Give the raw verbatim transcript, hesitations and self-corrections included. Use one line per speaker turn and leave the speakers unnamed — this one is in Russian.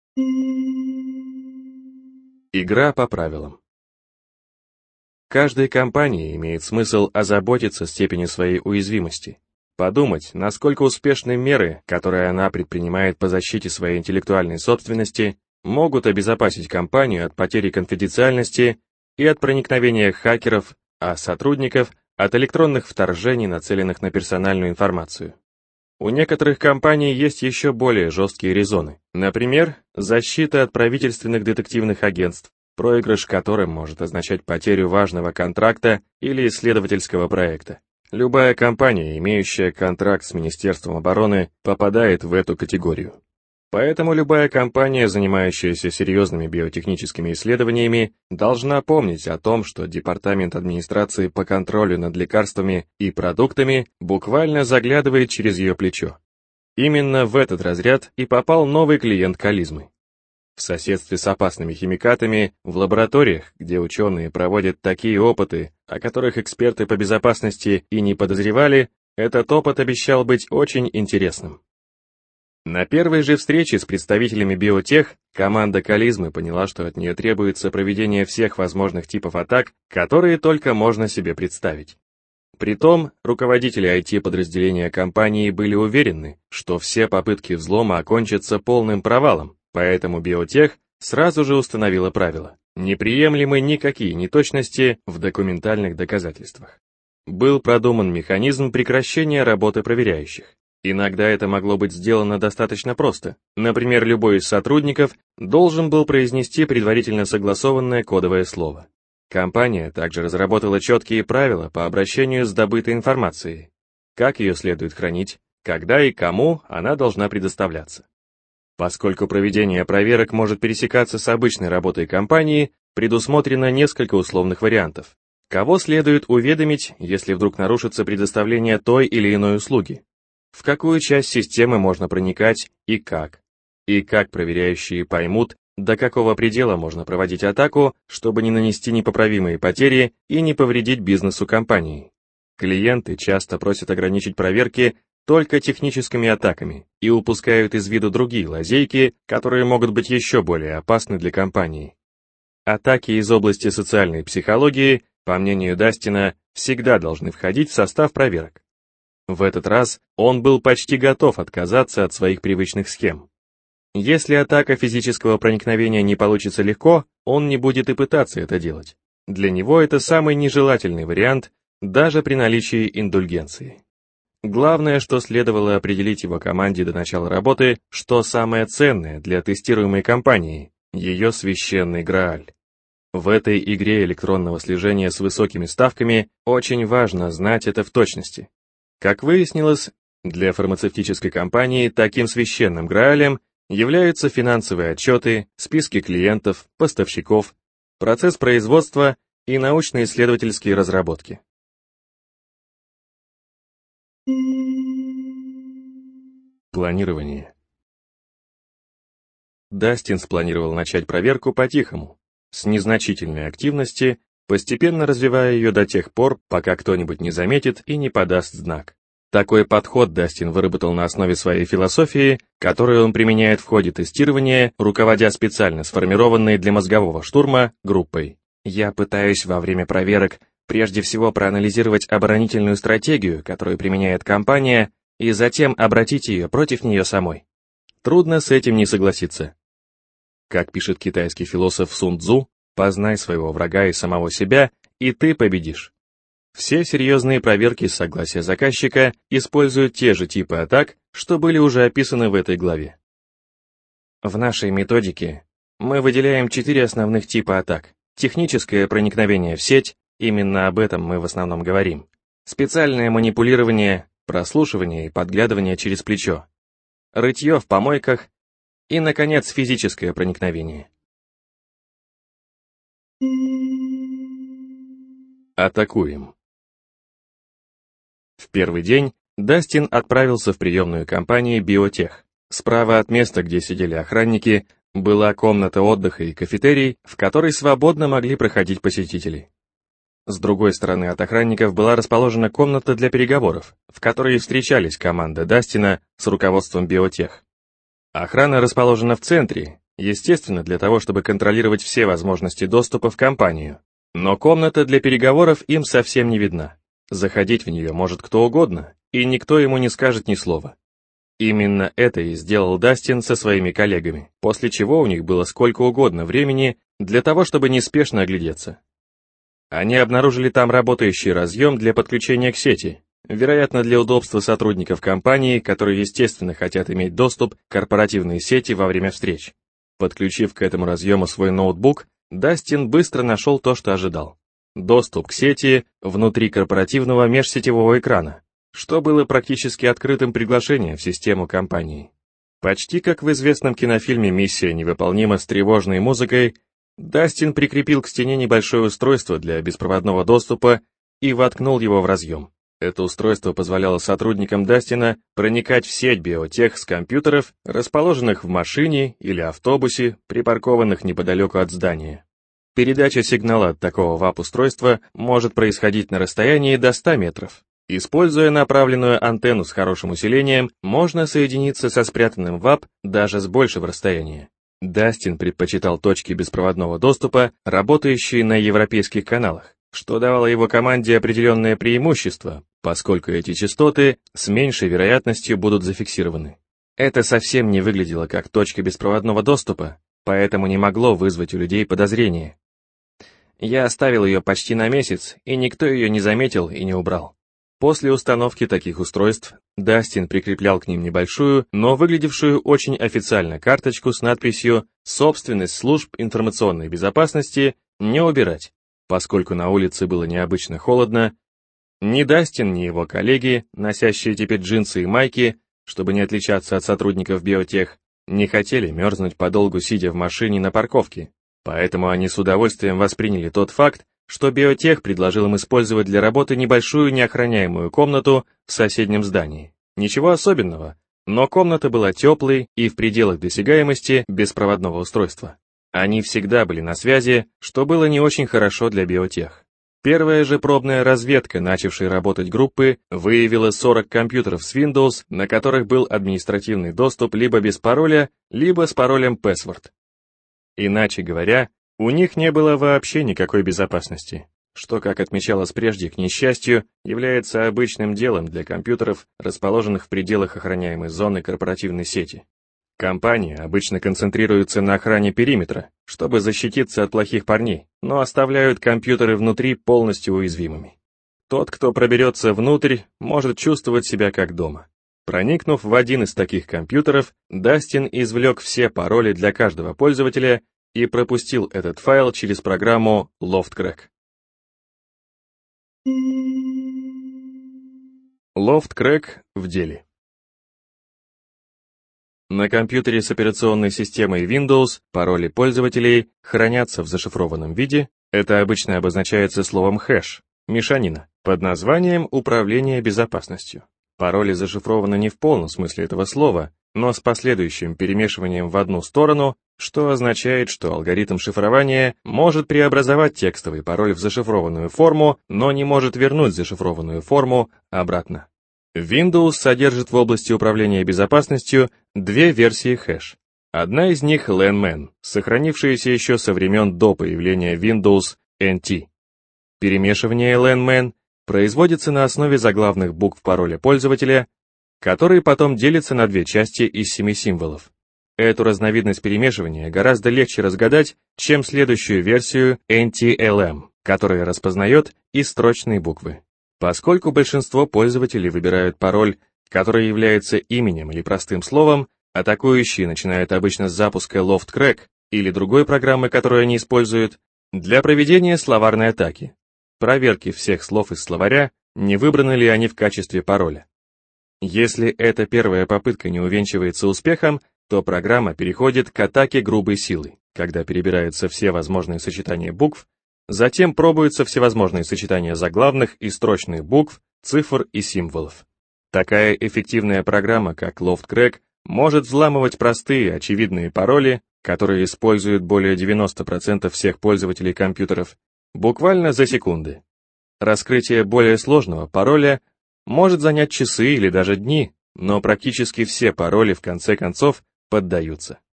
Игра по правилам. Каждой компании имеет смысл озаботиться степенью своей уязвимости, подумать, насколько успешны меры, которые она предпринимает по защите своей интеллектуальной собственности, могут обезопасить компанию от потери конфиденциальности и от проникновения хакеров, а сотрудников от электронных вторжений, нацеленных на персональную информацию. У некоторых компаний есть еще более жесткие резоны. Например, защита от правительственных детективных агентств, проигрыш которым может означать потерю важного контракта или исследовательского проекта. Любая компания, имеющая контракт с Министерством обороны, попадает в эту категорию. Поэтому любая компания, занимающаяся серьезными биотехническими исследованиями, должна помнить о том, что Департамент администрации по контролю над лекарствами и продуктами буквально заглядывает через ее плечо. Именно в этот разряд и попал новый клиент Кализмы. В соседстве с опасными химикатами, в лабораториях, где ученые проводят такие опыты, о которых эксперты по безопасности и не подозревали, этот опыт обещал быть очень интересным. На первой же встрече с представителями биотех команда Кализмы поняла, что от нее требуется проведение всех возможных типов атак, которые только можно себе представить. Притом, руководители ай ти-подразделения компании были уверены, что все попытки взлома окончатся полным провалом, поэтому биотех сразу же установила правило: неприемлемы никакие неточности в документальных доказательствах. Был продуман механизм прекращения работы проверяющих. Иногда это могло быть сделано достаточно просто. Например, любой из сотрудников должен был произнести предварительно согласованное кодовое слово. Компания также разработала четкие правила по обращению с добытой информацией, как ее следует хранить, когда и кому она должна предоставляться. Поскольку проведение проверок может пересекаться с обычной работой компании, предусмотрено несколько условных вариантов. Кого следует уведомить, если вдруг нарушится предоставление той или иной услуги? В какую часть системы можно проникать и как? И как проверяющие поймут, до какого предела можно проводить атаку, чтобы не нанести непоправимые потери и не повредить бизнесу компании. Клиенты часто просят ограничить проверки только техническими атаками и упускают из виду другие лазейки, которые могут быть еще более опасны для компании. Атаки из области социальной психологии, по мнению Дастина, всегда должны входить в состав проверок. В этот раз он был почти готов отказаться от своих привычных схем. Если атака физического проникновения не получится легко, он не будет и пытаться это делать. Для него это самый нежелательный вариант, даже при наличии индульгенции. Главное, что следовало определить его команде до начала работы, что самое ценное для тестируемой компании – ее священный Грааль. В этой игре электронного слежения с высокими ставками очень важно знать это в точности. Как выяснилось, для фармацевтической компании таким священным Граалем являются финансовые отчеты, списки клиентов, поставщиков, процесс производства и научно-исследовательские разработки. Планирование. Дастин спланировал начать проверку по-тихому, с незначительной активности, постепенно развивая ее до тех пор, пока кто-нибудь не заметит и не подаст знак. Такой подход Дастин выработал на основе своей философии, которую он применяет в ходе тестирования, руководя специально сформированной для мозгового штурма группой. Я пытаюсь во время проверок прежде всего проанализировать оборонительную стратегию, которую применяет компания, и затем обратить ее против нее самой. Трудно с этим не согласиться. Как пишет китайский философ Сун Цзу, познай своего врага и самого себя, и ты победишь. Все серьезные проверки с согласия заказчика используют те же типы атак, что были уже описаны в этой главе. В нашей методике мы выделяем четыре основных типа атак. Техническое проникновение в сеть, именно об этом мы в основном говорим. Специальное манипулирование, прослушивание и подглядывание через плечо. Рытье в помойках и, наконец, физическое проникновение. Атакуем. В первый день Дастин отправился в приемную компании биотех. Справа от места, где сидели охранники, была комната отдыха и кафетерий, в которой свободно могли проходить посетители. С другой стороны от охранников была расположена комната для переговоров, в которой встречались команда Дастина с руководством биотех. Охрана расположена в центре, Естественно, для того, чтобы контролировать все возможности доступа в компанию. Но комната для переговоров им совсем не видна. Заходить в нее может кто угодно, и никто ему не скажет ни слова. Именно это и сделал Дастин со своими коллегами, после чего у них было сколько угодно времени для того, чтобы неспешно оглядеться. Они обнаружили там работающий разъем для подключения к сети, вероятно, для удобства сотрудников компании, которые, естественно, хотят иметь доступ к корпоративной сети во время встреч. Подключив к этому разъему свой ноутбук, Дастин быстро нашел то, что ожидал. Доступ к сети внутри корпоративного межсетевого экрана, что было практически открытым приглашением в систему компании. Почти как в известном кинофильме «Миссия невыполнима» с тревожной музыкой, Дастин прикрепил к стене небольшое устройство для беспроводного доступа и воткнул его в разъем. Это устройство позволяло сотрудникам Дастина проникать в сеть биотех с компьютеров, расположенных в машине или автобусе, припаркованных неподалеку от здания. Передача сигнала от такого вап-устройства может происходить на расстоянии до ста метров. Используя направленную антенну с хорошим усилением, можно соединиться со спрятанным вап даже с большего расстояния. Дастин предпочитал точки беспроводного доступа, работающие на европейских каналах, что давало его команде определенное преимущество, поскольку эти частоты с меньшей вероятностью будут зафиксированы. Это совсем не выглядело как точка беспроводного доступа, поэтому не могло вызвать у людей подозрения. Я оставил ее почти на месяц, и никто ее не заметил и не убрал. После установки таких устройств, Дастин прикреплял к ним небольшую, но выглядевшую очень официально карточку с надписью «Собственность служб информационной безопасности не убирать», поскольку на улице было необычно холодно. Ни Дастин, ни его коллеги, носящие теперь джинсы и майки, чтобы не отличаться от сотрудников биотех, не хотели мерзнуть подолгу сидя в машине на парковке, поэтому они с удовольствием восприняли тот факт, что биотех предложил им использовать для работы небольшую неохраняемую комнату в соседнем здании. Ничего особенного, но комната была теплой и в пределах досягаемости беспроводного устройства. Они всегда были на связи, что было не очень хорошо для биотех. Первая же пробная разведка, начавшей работать группы, выявила сорок компьютеров с Windows, на которых был административный доступ либо без пароля, либо с паролем password. Иначе говоря, у них не было вообще никакой безопасности, что, как отмечалось прежде, к несчастью, является обычным делом для компьютеров, расположенных в пределах охраняемой зоны корпоративной сети. Компания обычно концентрируется на охране периметра, чтобы защититься от плохих парней, но оставляют компьютеры внутри полностью уязвимыми. Тот, кто проберется внутрь, может чувствовать себя как дома. Проникнув в один из таких компьютеров, Дастин извлек все пароли для каждого пользователя и пропустил этот файл через программу LoftCrack. LoftCrack в деле. На компьютере с операционной системой Windows пароли пользователей хранятся в зашифрованном виде, это обычно обозначается словом хэш, мешанина, под названием «Управление безопасностью». Пароли зашифрованы не в полном смысле этого слова, но с последующим перемешиванием в одну сторону, что означает, что алгоритм шифрования может преобразовать текстовый пароль в зашифрованную форму, но не может вернуть зашифрованную форму обратно. Windows содержит в области управления безопасностью две версии хэш. Одна из них LAN-man, сохранившаяся еще со времен до появления Windows эн ти. Перемешивание LAN-man производится на основе заглавных букв пароля пользователя, который потом делится на две части из семи символов. Эту разновидность перемешивания гораздо легче разгадать, чем следующую версию эн ти эл эм, которая распознает и строчные буквы. Поскольку большинство пользователей выбирают пароль, который является именем или простым словом, атакующие начинают обычно с запуска LoftCrack или другой программы, которую они используют, для проведения словарной атаки, проверки всех слов из словаря, не выбраны ли они в качестве пароля. Если эта первая попытка не увенчивается успехом, то программа переходит к атаке грубой силой, когда перебираются все возможные сочетания букв, затем пробуются всевозможные сочетания заглавных и строчных букв, цифр и символов. Такая эффективная программа, как LoftCrack, может взламывать простые, очевидные пароли, которые используют более девяноста процентов всех пользователей компьютеров, буквально за секунды. Раскрытие более сложного пароля может занять часы или даже дни, но практически все пароли в конце концов поддаются.